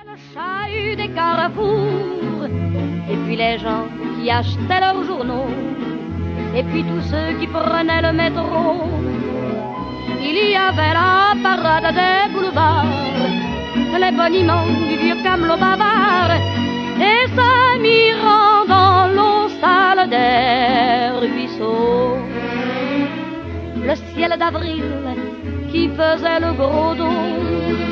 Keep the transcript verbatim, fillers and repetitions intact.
Le chahut des carrefours, et puis les gens qui achetaient leurs journaux, et puis tous ceux qui prenaient le métro. Il y avait la parade des boulevards, les boniments du vieux camelot bavard, et s'amirant dans l'eau sale des ruisseaux. Le ciel d'avril qui faisait le gros dos